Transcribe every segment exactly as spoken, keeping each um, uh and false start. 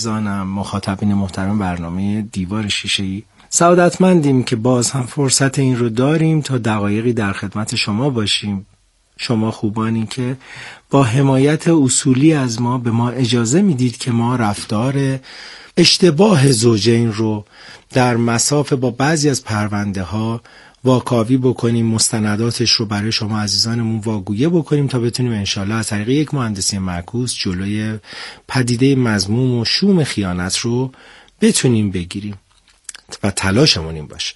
زانم مخاطبین محترم برنامه دیوار شیشه‌ای، سعادتمندیم که باز هم فرصت این رو داریم تا دقایقی در خدمت شما باشیم. شما خوبانی که با حمایت اصولی از ما به ما اجازه میدید که ما رفتار اشتباه زوجین رو در مصاف با بعضی از پرونده ها واکاوی بکنیم، مستنداتش رو برای شما عزیزانمون واگویه بکنیم تا بتونیم انشالله از طریق یک مهندسی معکوس جلوی پدیده مذموم و شوم خیانت رو بتونیم بگیریم و تلاشمون این باشه.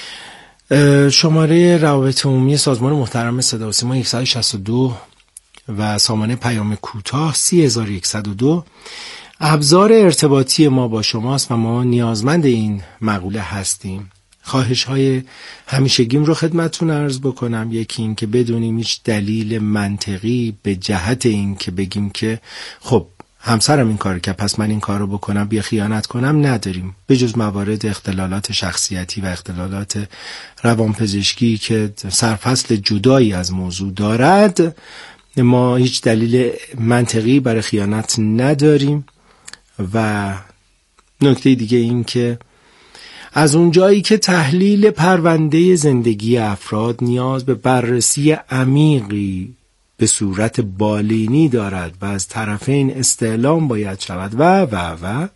شماره روابط عمومی سازمان محترم صدا و سیما یک شش دو و سامانه پیام کوتاه سه هزار و صد و دو ابزار ارتباطی ما با شماست و ما نیازمند این مقوله هستیم. خواهش های همیشگیم رو خدمتتون عرض بکنم. یکی این که بدونیم هیچ دلیل منطقی به جهت این که بگیم که خب همسرم این کار که پس من این کار رو بکنم بیا خیانت کنم نداریم، به جز موارد اختلالات شخصیتی و اختلالات روانپزشکی که سرفصل جدایی از موضوع دارد. ما هیچ دلیل منطقی برای خیانت نداریم. و نکته دیگه این که از اون جایی که تحلیل پرونده زندگی افراد نیاز به بررسی عمیقی به صورت بالینی دارد و از طرفین استعلام باید شود و و و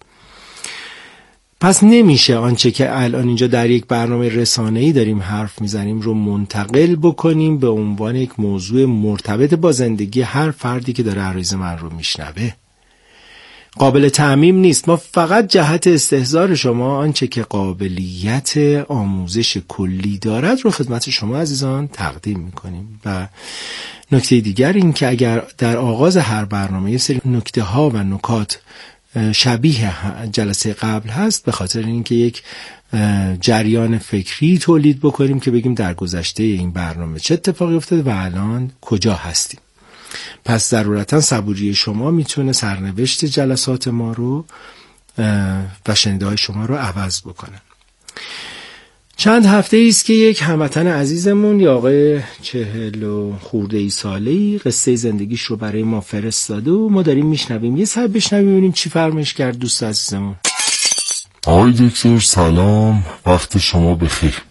پس نمیشه آنچه که الان اینجا در یک برنامه رسانه‌ای داریم حرف میزنیم رو منتقل بکنیم به عنوان یک موضوع مرتبط با زندگی هر فردی که داره عریض من رو میشنوه. قابل تعمیم نیست. ما فقط جهت استحضار شما آنچه که قابلیت آموزش کلی دارد رو خدمت شما عزیزان تقدیم میکنیم. و نکته دیگر این که اگر در آغاز هر برنامه یه سری نکته ها و نکات شبیه جلسه قبل هست، به خاطر اینکه یک جریان فکری تولید بکنیم که بگیم در گذشته این برنامه چه اتفاقی افتاده و الان کجا هستیم. پس ضرورتا صبوری شما میتونه سرنوشت جلسات ما رو و شنیده های شما رو عوض بکنه. چند هفته ایست که یک هموطن عزیزمون یا آقای چهل و خورده ای ساله‌ای قصه زندگیش رو برای ما فرستاده و ما داریم میشنویم. یه سر بشنویم ببینیم چی فرمایش کرد دوست عزیزمون. آقای دکتر سلام، وقت شما بخیر.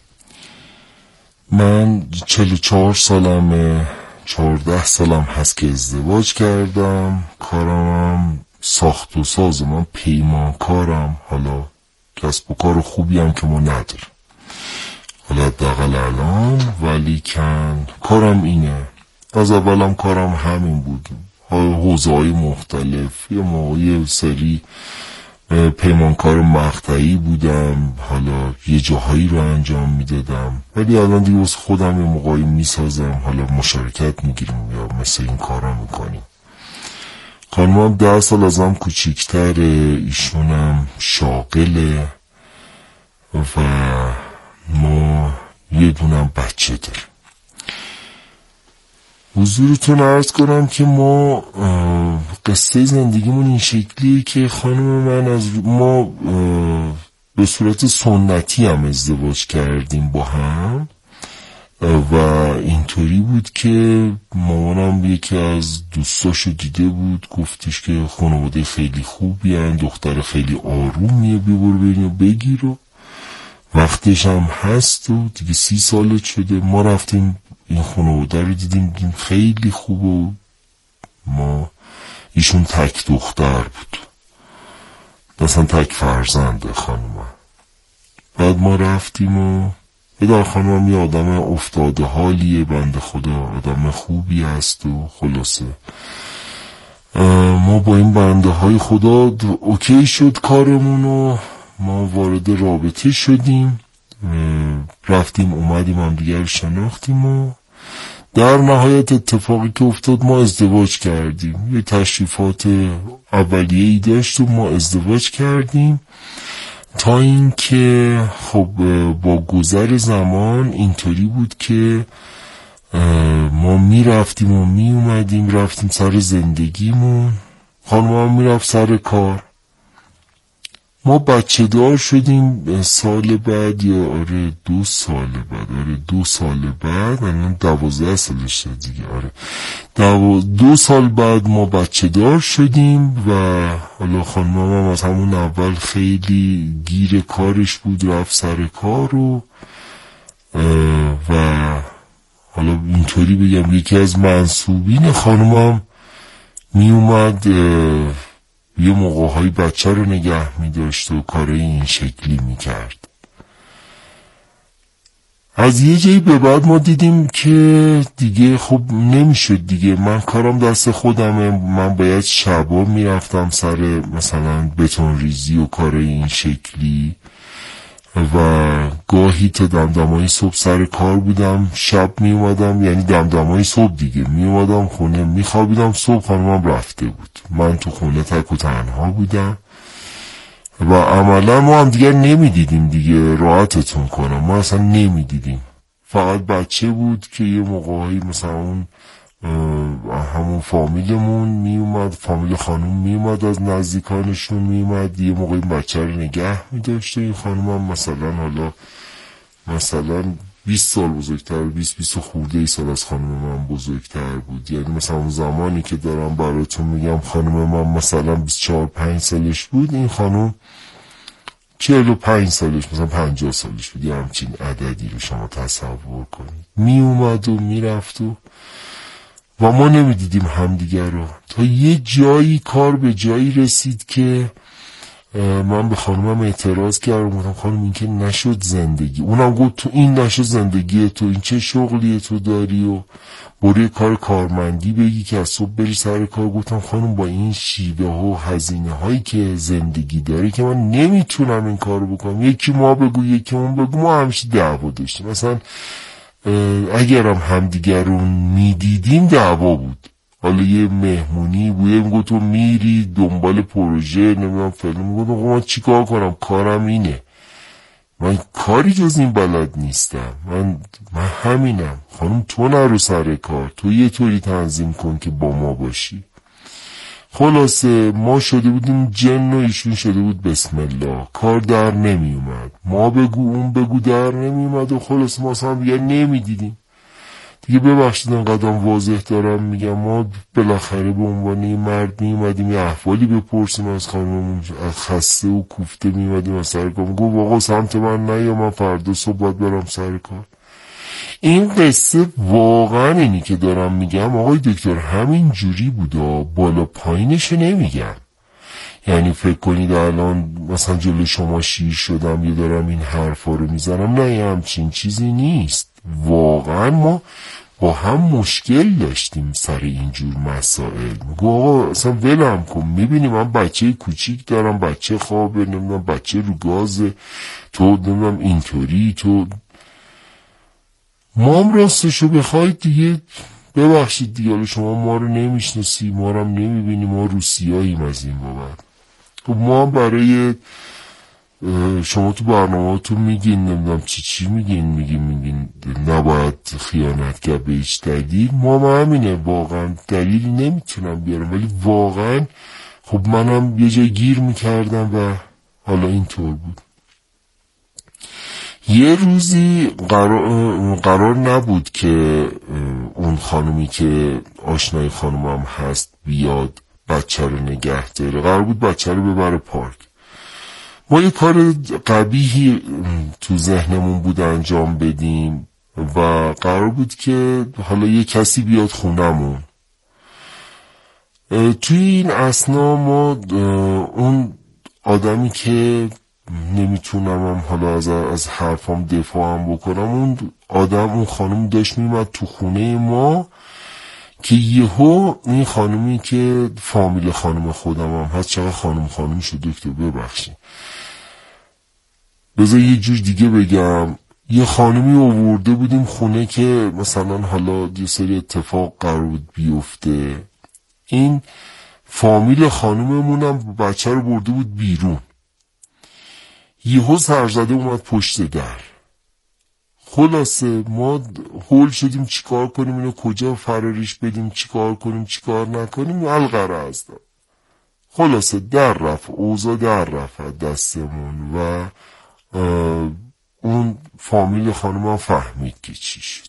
من چهل و چهار سالمه، چهارده سالم هست که ازدواج کردم. کارم ساخت و ساز، من پیمانکارم. حالا کسب و کار خوبی هم که ما نداریم حالا دقل الان، ولی کن کارم اینه. از اولم کارم همین بود، حوزه های مختلف. یه موقعی سری پیمانکار مقطعی بودم، حالا یه جاهایی رو انجام میدادم، ولی الان دیگه از خودم یه موقعی میسازم، حالا مشارکت میگیریم یا مثل این کارا میکنیم. خانمم ده سال ازم کوچیکتره، ایشونم شاغله و ما یه دونم بچه داریم. حضورتون عرض کنم که ما قصه زندگیمون این شکلیه که خانم من از ما به صورت سنتی هم ازدواج کردیم با هم و اینطوری بود که مامانم یکی از دوستاشو دیده بود، گفتش که خانواده خیلی خوبی هن، دختر خیلی آرومیه، بیا برو بریم بگیر و وقتش هم هست و دیگه سی سالت شده. ما رفتیم این خانواده رو دیدیم، دیدیم خیلی خوب و ما ایشون تک دختر بود، مثلا تک فرزنده خانم. بعد ما رفتیم و بدار خانم یه آدم افتاده حالیه، بنده خدا آدم خوبی هست و خلاصه ما با این بنده های خدا اوکی شد کارمون و ما وارد رابطه شدیم، رفتیم اومدیم هم دیگر رو شناختیم و در نهایت اتفاقی که افتاد ما ازدواج کردیم. یه تشریفات اولیه‌ای داشت و ما ازدواج کردیم تا این که خب با گذر زمان اینطوری بود که ما می رفتیم و می اومدیم، رفتیم سر زندگیمون، خانم هم می رفت سر کار. ما بچه دار شدیم سال بعد، یا آره دو سال بعد، آره دو سال بعد، الان دوازده سال شد دیگه، آره دو, دو سال بعد ما بچه دار شدیم. و حالا خانمم هم از همون اول خیلی گیر کارش بود، رفت سر کار و و حالا اینطوری بگم یکی از منصوبین خانمم می اومد یه موقع‌های بچه رو نگه می داشت و کارای این شکلی می کرد. از یه جایی به بعد ما دیدیم که دیگه خب نمیشد دیگه، من کارم دست خودمه، من باید شبا می رفتم سر مثلا بتون ریزی و کارای این شکلی و گاهی تا دمدمای صبح سر کار بودم، شب می اومدم، یعنی دمدمای صبح دیگه می اومدم خونه، می خوابیدم، صبح خانمم رفته بود، من تو خونه تک و تنها بودم و عملا ما هم دیگر نمی دیدیم دیگه، راحتتون کنم ما اصلا نمی دیدیم، فقط بچه بود که یه موقعی مثلا اون همون فامیلمون می اومد، فامیل خانم می اومد از نزدیکانشون می اومد، یه موقعی بچه رو نگه می داشت. این خانم هم مثلا حالا مثلا بیست سال بزرگتر، بیست بیست خورده ای سال از خانم من بزرگتر بود، یعنی مثلا اون زمانی که دارم براتون میگم خانم من مثلا بیست و چهار پنج سالش بود، این خانم چهل و پنج سالش مثلا پنجاه سالش بود، یه همچین عددی رو شما تصور کنید. می اومد و می رفت و و ما نمیدیدیم همدیگر رو، تا یه جایی کار به جایی رسید که من به خانمم اعتراض کردم، گفتم خانم این که نشد زندگی، اونم گفت تو این نشد زندگی تو، این چه شغلی تو داری و برای کار کارمندی بگی که از صبح بری سر کار. گفتم خانم با این شیوه ها و هزینه هایی که زندگی داری که من نمیتونم این کارو بکنم، یکی ما بگو یکی اون بگو، ما همیشه دعوا داشتیم، مثلا اگرم همدیگر رو میدیدیم دعوا بود، حالا یه مهمونی بود میگو تو میری دنبال پروژه نمیدونم فلان، میگو من چی کار کنم، کارم اینه، من کاری جز این بلد نیستم، من من همینم. خانم تو نرو سر کار، تو یه طوری تنظیم کن که با ما باشی. خلاصه ما شده بودیم جن و ایشون شده بود بسم الله، کار در نمی اومد، ما بگو اون بگو در نمی اومد و خلاصه ما اصلا دیگه نمی دیدیم دیگه. ببخشید انقدرم واضح دارم میگم، ما بالاخره به عنوان یه مرد می اومدیم یه احوالی بپرسیم از خانممون، از خسته و کوفته می اومدیم از سر کار، گفت آقا سمت من نه یا من فردا صبح باید برم سر کار. این قصه واقعا اینی که دارم میگم آقای دکتر همین جوری بودا، بالا پایینش نمیگم، یعنی فکر کنید الان مثلا جلو شما شیر شدم یا دارم این حرفا رو میزنم، نه یه همچین چیزی نیست، واقعا ما با هم مشکل داشتیم سر اینجور مسائل. میگو آقا اصلا ولم کن، میبینی من بچه کوچیک دارم، بچه خوابه، نمیدونم بچه رو گازه، تو نمیدونم اینطوری، تو ما هم راستشو بخواید دیگه ببخشید دیگه، حالا شما ما رو نمیشناسی، ما رو هم نمیبینی، ما روسیاییم از این بابت. خب ما هم برای شما تو برنامه تو میگین نمیدونم چی چی میگین میگین میگین نباید خیانت کرد به هیچ دلیل، ما هم همینه، واقعا دلیلی نمیتونم بیارم، ولی واقعا خب منم یه جای گیر میکردم و حالا اینطور بود. یه روزی قرار, قرار نبود که اون خانومی که آشنای خانومم هست بیاد بچه رو نگه داره، قرار بود بچه رو ببره پارک. ما یه کار قبیحی تو ذهنمون بود انجام بدیم و قرار بود که حالا یه کسی بیاد خونمون. توی این اثنا ما اون آدمی که نمیتونم هم حالا از, از حرفام دفاعم بکنم، اون آدم اون خانم داشت میمد تو خونه ما که یهو این خانمی که فامیل خانم خودم هم هست، چقدر خانم خانم شد دکتر ببخشید، بذار یه جور دیگه بگم، یه خانمی آورده بودیم خونه که مثلا حالا یه سری اتفاق قرار بود بیفته، این فامیل خانممونم بچه رو برده بود بیرون، یهو سرزده اومد پشت در. خلاصه ما هول شدیم چیکار کنیم، اینو کجا فراریش بدیم، چیکار کنیم چیکار نکنیم، القره هستم. خلاصه در رفت، اوضاع در رفت دستمون و اون فامیل خانمم فهمید که چی شد.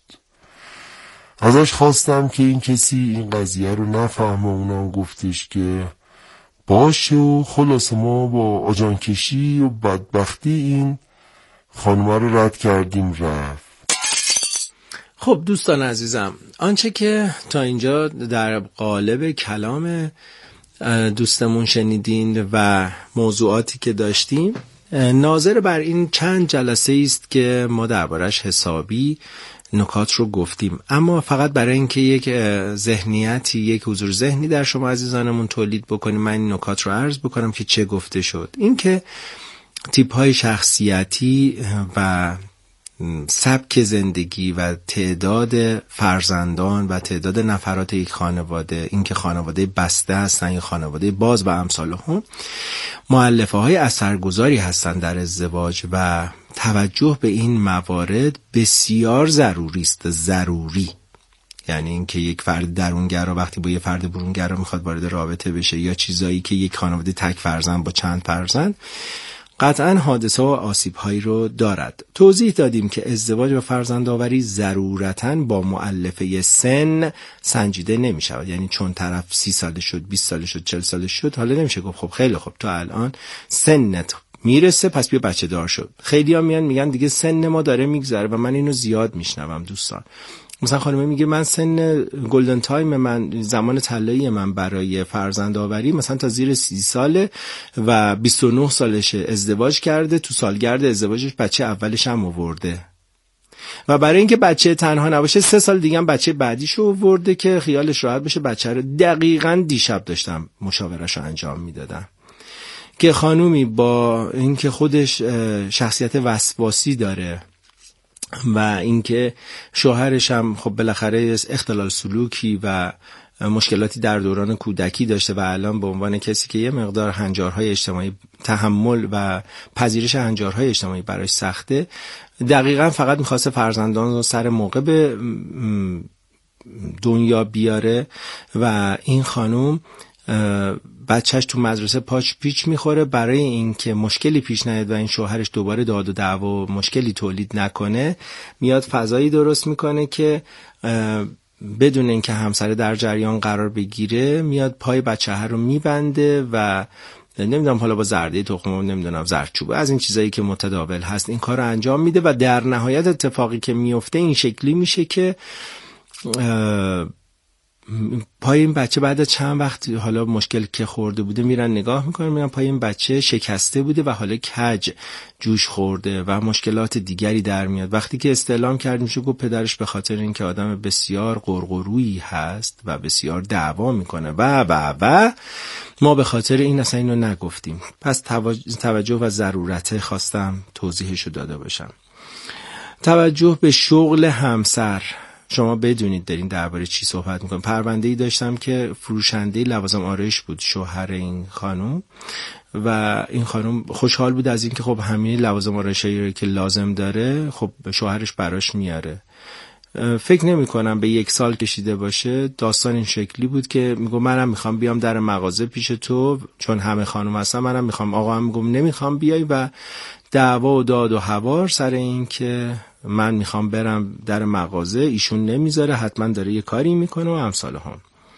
ازش خواستم که این کسی این قضیه رو نفهمه، اونم گفتش که باشه و خلاصه ما با آجان کشی و بدبختی این خانمه رو رد کردیم رفت. خب دوستان عزیزم، آنچه که تا اینجا در قالب کلام دوستمون شنیدین و موضوعاتی که داشتیم ناظر بر این چند جلسه است که ما دربارش حسابی نکات رو گفتیم، اما فقط برای اینکه یک ذهنیتی، یک حضور ذهنی در شما عزیزانمون تولید بکنیم من این نکات رو عرض بکنم که چه گفته شد. این که تیپ های شخصیتی و سبک زندگی و تعداد فرزندان و تعداد نفرات یک خانواده، اینکه خانواده بسته هستن یا خانواده باز و امثال هم، مؤلفه های اثرگذاری هستن در ازدواج و توجه به این موارد بسیار ضروری است. ضروری یعنی اینکه یک فرد درونگرا وقتی با یک فرد برونگرا میخواد وارد رابطه بشه یا چیزایی که یک خانواده تک فرزند با چند فرزند قطعاً حادثه و آسیب‌هایی رو دارد. توضیح دادیم که ازدواج و فرزندآوری ضرورتاً با مؤلفه سن سنجیده نمی شود. یعنی چون طرف سی ساله شد، بیست ساله شد، چهل ساله شد، حالا نمیشه گفت خب خیلی خوب تو الان سنت میرسه پس بیا بچه دار شد. خیلی ها میان میگن دیگه سن ما داره میگذره و من اینو زیاد میشنوم دوستان. مثلا خانمه میگه من سن گلدن تایم من، زمان طلایی من برای فرزند آوری مثلا تا زیر سی ساله و بیست و نه سالشه، ازدواج کرده، تو سالگرد ازدواجش بچه اولش هم آورده و برای اینکه بچه تنها نباشه سه سال دیگه هم بچه بعدیشو آورده که خیالش راحت بشه بچه رو. دقیقاً دیشب داشتم مشاورهشو انجام میدادم که خانومی با اینکه خودش شخصیت وسواسی داره و اینکه شوهرش هم خب بالاخره اختلال سلوکی و مشکلاتی در دوران کودکی داشته و الان به عنوان کسی که یه مقدار هنجارهای اجتماعی تحمل و پذیرش هنجارهای اجتماعی براش سخته، دقیقاً فقط میخواسته فرزندان رو سر موقع به دنیا بیاره و این خانم بچهش تو مدرسه پاچ پیچ میخوره. برای اینکه مشکلی پیش نیاد و این شوهرش دوباره داد و دعوا و مشکلی تولید نکنه میاد فضایی درست میکنه که بدون اینکه همسر در جریان قرار بگیره میاد پای بچه ها رو میبنده و نمیدونم حالا با زرده تخم نمیدونم زردچوبه از این چیزایی که متداول هست این کار رو انجام میده و در نهایت اتفاقی که میفته این شکلی میشه که پای این بچه بعد از چند وقت حالا مشکل که خورده بوده میرن نگاه میکنن میرن پای این بچه شکسته بوده و حالا کج جوش خورده و مشکلات دیگری در میاد. وقتی که استعلام کرد میشه گفت پدرش به خاطر اینکه آدم بسیار قرقرویی هست و بسیار دعوا میکنه و و و ما به خاطر این اصلا اینو نگفتیم. پس توجه و ضرورت خواستم توضیحشو داده باشم. توجه به شغل همسر. شما بدونید دارین درباره چی صحبت میکنم. پرونده‌ای داشتم که فروشنده لوازم آرایش بود شوهر این خانم و این خانم خوشحال بود از اینکه خب همین لوازم آرایشی که لازم داره خب شوهرش براش میاره. فکر نمی کنم به یک سال کشیده باشه. داستان این شکلی بود که میگم منم میخوام بیام در مغازه پیش تو چون همه خانم هستن، منم میخوام. آقا هم میگم نمیخوام بیای و دعوا و داد و هوار سر این که من میخوام برم در مغازه، ایشون نمیذاره، حتما داره یه کاری میکنه و امثال هم.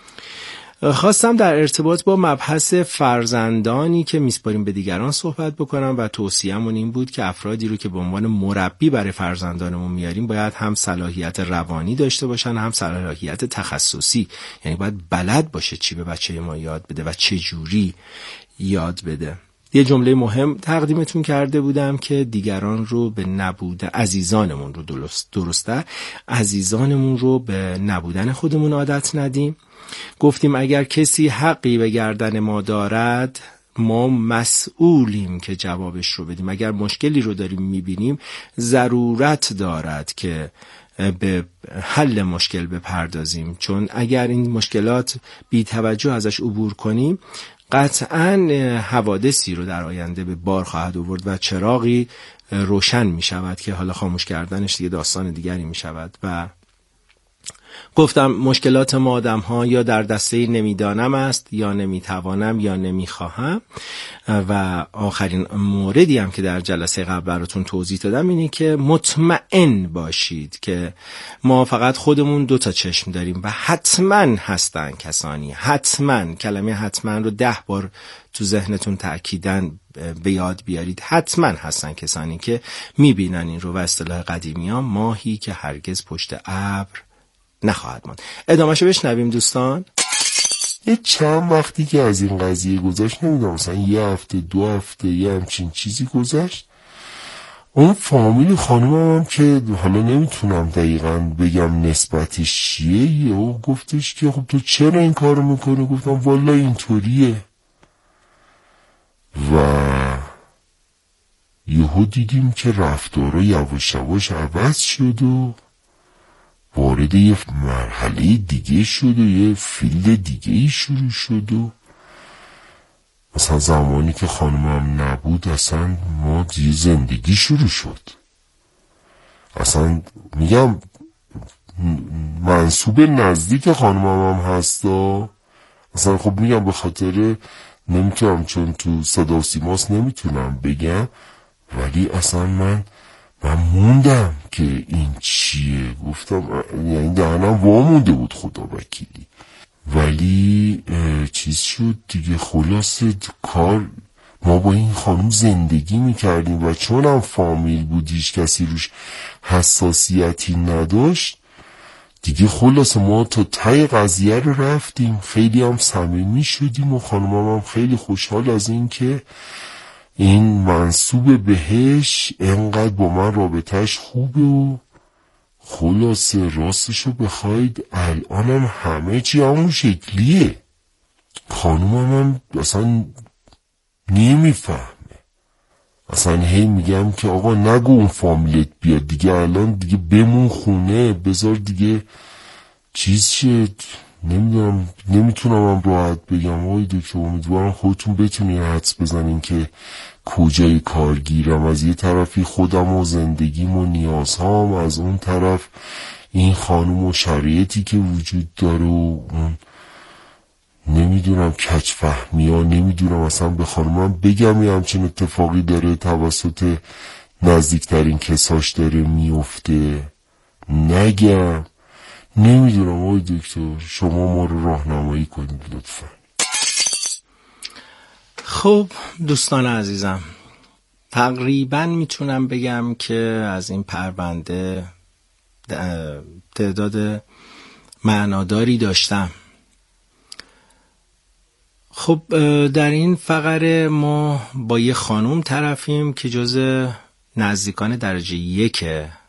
خواستم در ارتباط با مبحث فرزندانی که میسپاریم به دیگران صحبت بکنم و توصیه‌مون این بود که افرادی رو که به عنوان مربی برای فرزندانمون میاریم باید هم صلاحیت روانی داشته باشن هم صلاحیت تخصصی، یعنی باید بلد باشه چی به بچه ما یاد بده و چه جوری یاد بده. یه جمله مهم تقدیمتون کرده بودم که دیگران رو به نبودن عزیزانمون رو درست درسته عزیزانمون رو به نبودن خودمون عادت ندیم. گفتیم اگر کسی حقی به گردن ما دارد ما مسئولیم که جوابش رو بدیم. اگر مشکلی رو داریم میبینیم ضرورت دارد که به حل مشکل بپردازیم، چون اگر این مشکلات بی توجه ازش عبور کنیم قطعاً حوادثی رو در آینده به بار خواهد آورد و چراغی روشن می شود که حالا خاموش کردنش دیگه داستان دیگری می شود. و گفتم مشکلات ما آدم ها یا در دسته نمیدانم است یا نمیتوانم یا نمیخواهم. و آخرین موردی هم که در جلسه قبل براتون توضیح دادم اینه که مطمئن باشید که ما فقط خودمون دو تا چشم داریم و حتما هستن کسانی، حتما، کلمه حتما رو ده بار تو ذهنتون تأکیداً به یاد بیارید، حتما هستن کسانی که میبینن این رو و اصطلاح قدیمی ها ماهی که هرگز پشت ابر نخواهد ماند. ادامه‌شو بشنویم دوستان. یه چند وقتی که از این قضیه گذشت، نمیدونم مثلا یه هفته دو هفته یه همچین چیزی گذشت، اون فامیل خانومم هم که حالا نمیتونم دقیقاً بگم نسبتش چیه، یهو گفتش که خب تو چرا این کارو میکنی؟ گفتم والا اینطوریه. و یهو دیدیم که رفتارا یواش یواش عوض شد و وارد یه مرحله دیگه شد و یه فیلد دیگه شروع شد و مثلا زمانی که خانمم نبود اصلا ما دیگه زندگی شروع شد. اصلا میگم منصوب نزدیک خانمم هم هستا. اصلا خب میگم به خاطر نمیتونم چون تو صدا و سیماست نمیتونم بگم، ولی اصلا من من موندم که این چیه. گفتم یعنی دهنم وامونده بود خدا وکیلی. ولی چیز شد دیگه. خلاصه کار ما با این خانم زندگی میکردیم و چون هم فامیل بود هیچ کسی روش حساسیتی نداشت دیگه. خلاصه ما تا ته قضیه رو رفتیم، خیلی هم صمیمی شدیم و خانمم هم خیلی خوشحال از این که این منسوب بهش انقدر با من رابطهش خوبه. و خلاصه راستشو بخواید الانم همه چی همون شکلیه. خانومم هم اصلا نمیفهمه. اصلا هی میگم که آقا نگو اون فامیلت بیاد دیگه، الان دیگه بمون خونه، بذار دیگه چیز شد. نمیدونم، نمیتونم هم راحت بگم آقای دکتر. امیدوارم خودتون بتونین حدس بزنین که کجای کارگیرم. از یه طرفی خودم و زندگیم و نیازهام، از اون طرف این خانوم و شرایطی که وجود داره و اون نمیدونم کج فهمی ها. نمیدونم اصلا به خانومم بگم یه همچین اتفاقی داره توسط نزدیکترین کساش داره میفته، نگم. نمیدونم آقای دکتر، شما ما رو راهنمایی کنید لطفا. خب دوستان عزیزم، تقریبا میتونم بگم که از این پرونده تعداد معناداری داشتم. خب در این فقره ما با یه خانوم طرفیم که جز نزدیکان درجه یک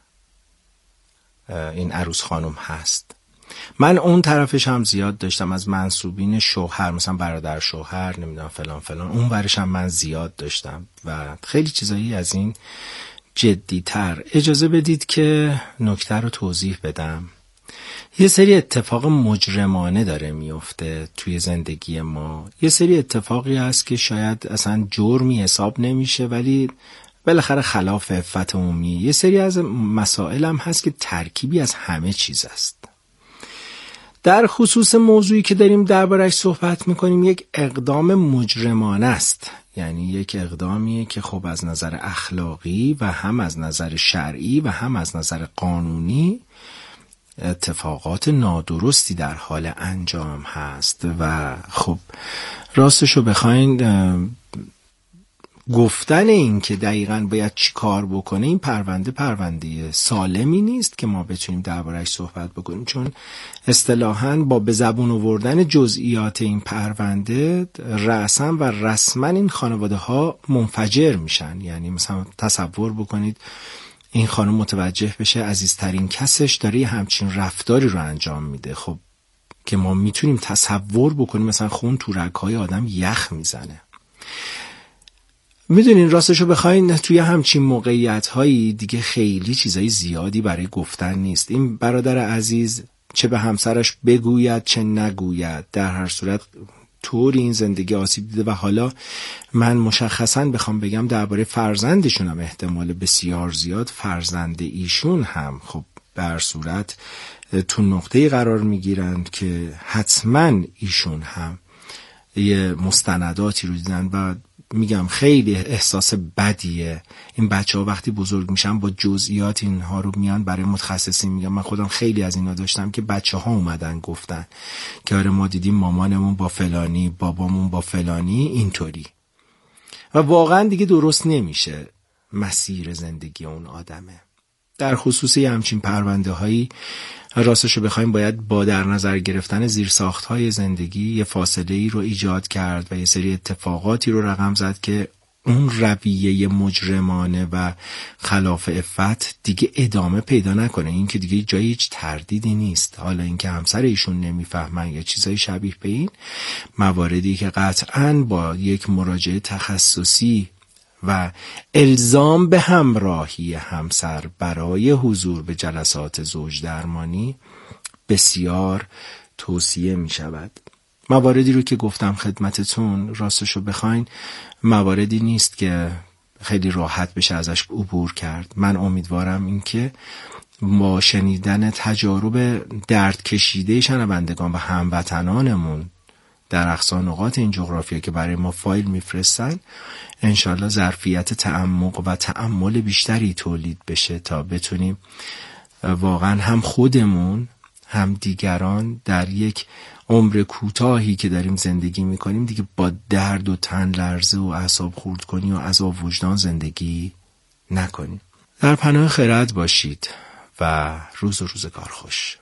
این عروس خانوم هست. من اون طرفش هم زیاد داشتم، از منسوبین شوهر، مثلا برادر شوهر، نمیدونم فلان فلان، اون ورش هم من زیاد داشتم و خیلی چیزایی از این جدی‌تر. اجازه بدید که نکته رو توضیح بدم. یه سری اتفاق مجرمانه داره میفته توی زندگی ما. یه سری اتفاقی هست که شاید اصلا جرمی حساب نمیشه ولی بالاخره خلاف عفت عمومی. یه سری از مسائل هم هست که ترکیبی از همه چیز است. در خصوص موضوعی که داریم درباره‌اش صحبت میکنیم یک اقدام مجرمانه است. یعنی یک اقدامیه که خب از نظر اخلاقی و هم از نظر شرعی و هم از نظر قانونی اتفاقات نادرستی در حال انجام هست. و خب راستشو بخواین گفتن این که دقیقاً باید چی کار بکنه، این پرونده پرونده سالمی نیست که ما بتونیم درباره‌اش صحبت بکنیم، چون اصطلاحاً با به زبون آوردن جزئیات این پرونده رأساً و رسماً این خانواده ها منفجر میشن. یعنی مثلا تصور بکنید این خانم متوجه بشه عزیزترین کسش داره یه همچین رفتاری رو انجام میده، خب که ما میتونیم تصور بکنیم مثلا خون تو رگ‌های آدم یخ میزنه. میدونین راستشو بخواین توی همچین موقعیت هایی دیگه خیلی چیزای زیادی برای گفتن نیست. این برادر عزیز چه به همسرش بگوید چه نگوید، در هر صورت طوری این زندگی آسیب دیده. و حالا من مشخصاً بخوام بگم درباره فرزندشون هم احتمال بسیار زیاد فرزند ایشون هم خب به هر صورت تو نقطه قرار میگیرند که حتما ایشون هم یه مستنداتی رو دیدن و میگم خیلی احساس بدیه. این بچه ها وقتی بزرگ میشن با جزئیات اینها رو میان برای متخصصین میگم. من خودم خیلی از اینا داشتم که بچه ها اومدن گفتن که آره ما دیدیم مامانمون با فلانی، بابامون با فلانی اینطوری، و واقعا دیگه درست نمیشه مسیر زندگی اون آدمه. در خصوص یه همچین پرونده هایی راستشو بخوایم باید با در نظر گرفتن زیرساخت های زندگی یه فاصله ای رو ایجاد کرد و یه سری اتفاقاتی رو رقم زد که اون رویه مجرمانه و خلاف عفت دیگه ادامه پیدا نکنه. این که دیگه جای هیچ تردیدی نیست. حالا اینکه همسر ایشون نمیفهمن یا چیزای شبیه به این، مواردی که قطعاً با یک مراجعه تخصصی و الزام به همراهی همسر برای حضور به جلسات زوج درمانی بسیار توصیه می شود. مواردی رو که گفتم خدمتتون راستشو بخواین مواردی نیست که خیلی راحت بشه ازش عبور کرد. من امیدوارم این که با شنیدن تجارب درد کشیده شنوندگان و هموطنانمون در اقصا نقاط این جغرافیا که برای ما فایل میفرستن انشالله ظرفیت تعمق و تأمل بیشتری تولید بشه تا بتونیم واقعا هم خودمون هم دیگران در یک عمر کوتاهی که داریم زندگی میکنیم دیگه با درد و تن لرزه و اعصاب خورد کنی و عذاب وجدان زندگی نکنیم. در پناه خرد باشید و روز و روزگار خوش.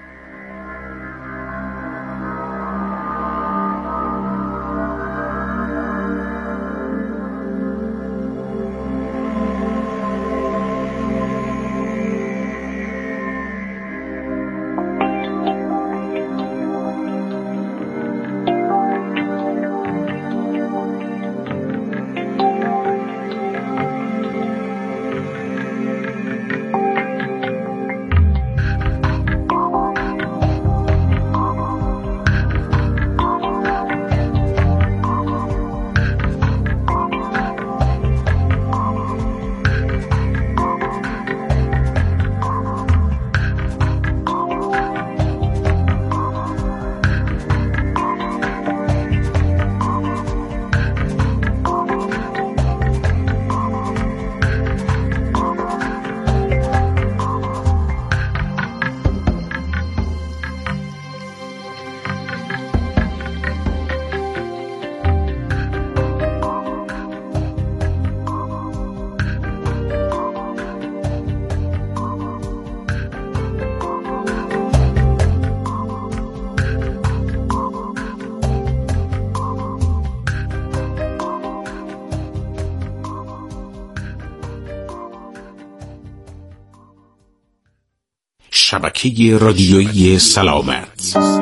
شبکه رادیویی سلامت،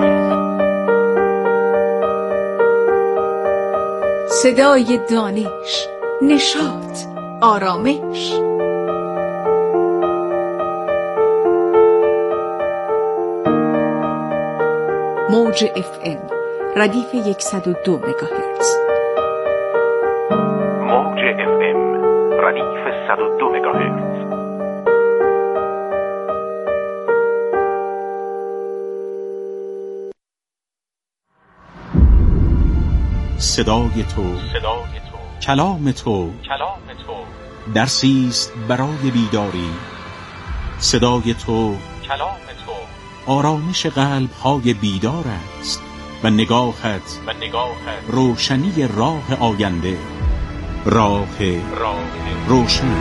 صدای دانش، نشاط، آرامش. موج اف ام ردیف صد و دو مگاهرتز. موج اف ام ردیف صد و دو مگاهرتز. صدای تو، صدای تو، کلام تو، کلام تو، درسیست برای بیداری. صدای تو، کلام تو، آرامش قلب های بیدار است و نگاهت، و نگاهت روشنی راه آینده، راه راه روشن.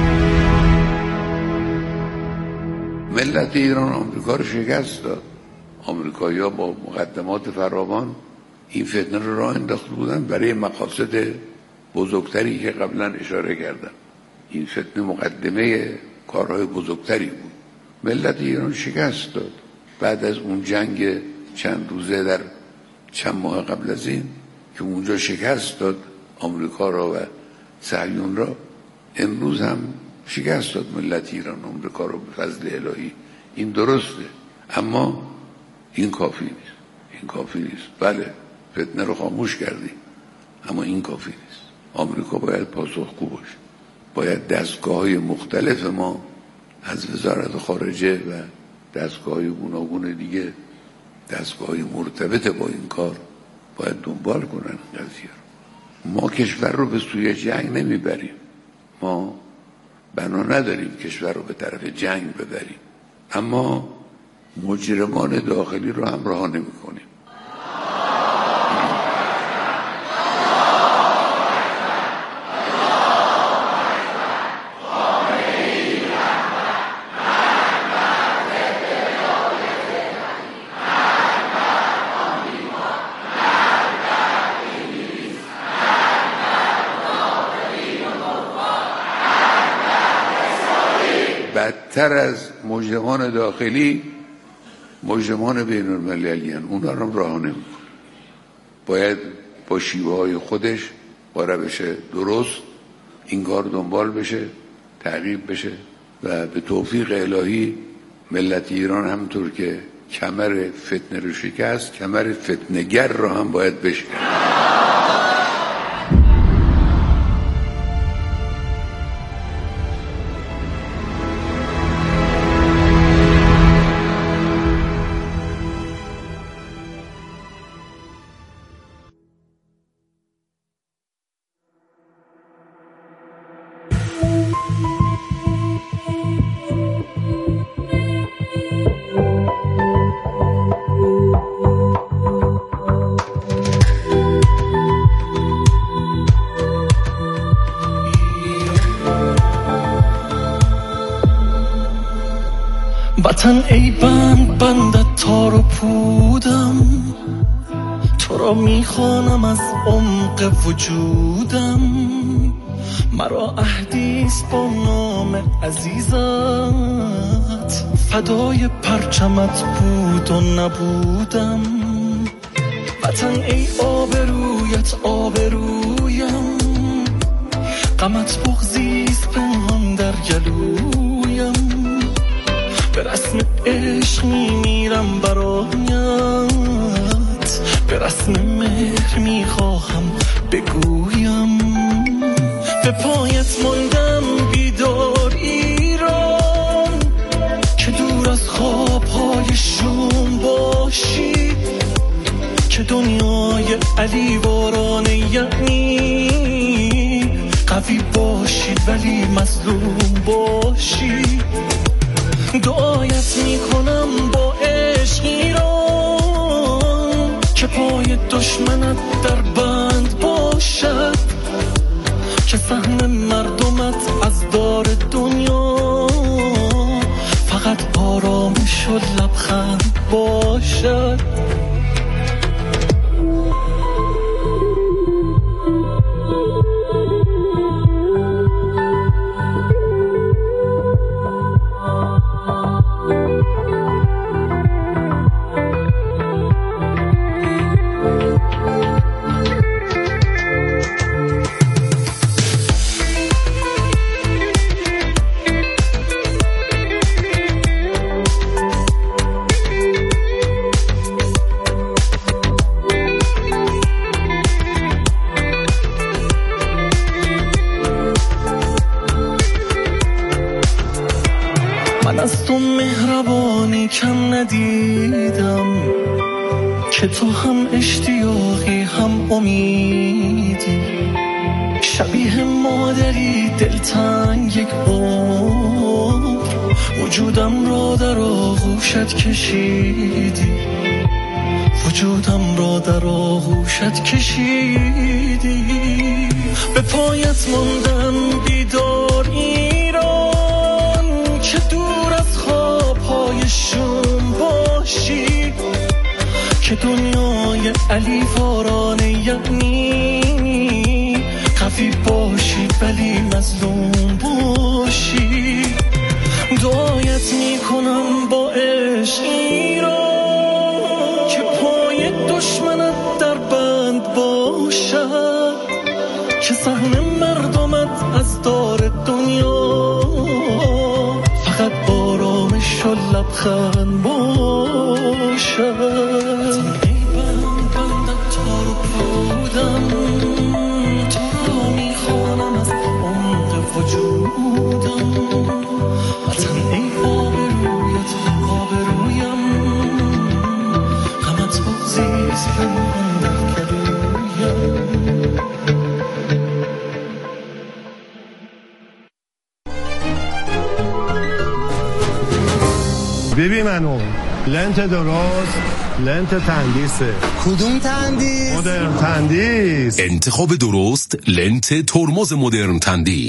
ملت ایران آمریکا رو شکست داد. آمریکایی‌ها با مقدمات فراوان این فتنه رو راه انداخته بودن برای مقاصد بزرگتری که قبلا اشاره کردم. این فتنه مقدمه کارهای بزرگتری بود. ملت ایران شکست داد. بعد از اون جنگ چند روزه در چند ماه قبل از این که اونجا شکست داد آمریکا را و صهیون را، امروز هم شکست داد ملت ایران آمریکا را به فضل الهی. این درسته، اما این کافی نیست. این کافی نیست. بله فتنه رو خاموش کردیم، اما این کافی نیست. آمریکا باید پاسخگو باشه. باید دستگاه‌های مختلف ما از وزارت خارجه و دستگاه‌های گوناگون دیگه، دستگاه‌های مرتبط با این کار باید دنبال کنن این قضیه رو. ما کشور رو به سوی جنگ نمیبریم، ما بنا نداریم کشور رو به طرف جنگ ببریم، اما مجرمان داخلی رو هم رها نمی‌کنیم. بدتر از مجرمان داخلی مجرمان بین المللی هستند، اونا رو رها نمی‌کنه. باید با شیوه های خودش، با روش درست این کار دنبال بشه، تعقیب بشه و به توفیق الهی ملت ایران همونطور که کمر فتنه رو شکست، کمر فتنه‌گر رو هم باید بشکنه. وطن ای بند بندت تار و پودم، تو را میخوانم از عمق وجودم. مرا عهدیست با نام عزیزت، فدای پرچمت بود و نبودم. وطن ای آبرویت آبرویم، غمت بغضیست پنهان در گلویم. به رسم عشق میمیرم برایت، به رسم مهر میخواهم بگویم. به پایت ماندم بیدار ایران، که دور از خوابهای شوم باشی. که دنیای علی واران یعنی قوی باشی ولی مظلوم باشی. دعایت میکنم با عشق ایران، که پای دشمنت در بند باشد. که سهم مردمت از دار دنیا فقط آرامش و لبخند باشد. از تو مهربانی کم ندیدم، که تو هم اشتیاقی هم امیدی. شبیه مادری دلتنگ یک عمر، وجودم را در آغوشت کشیدی. وجودم را در آغوشت کشیدی. به پایت ماندم بیدار ایران، که دور از خوابهای شوم باشی. که دنیای علی واران یعنی قوی باشی ولی مظلوم باشی. دعایت میکنم با عشق ایران، که پای دشمنت در بند باشد. که سهم مردمت از دار دنیا فقط آرامش و لبخند باشد. ای بند بندت تار و پودم، تو را میخوانم از عمق وجودم. وطن ای آبرویت آبرویم، ببین منو لنت درست لنت تندیسه. کدوم تندیس؟ مدرن تندیس. انتخاب درست لنت ترمز مدرن تندیس.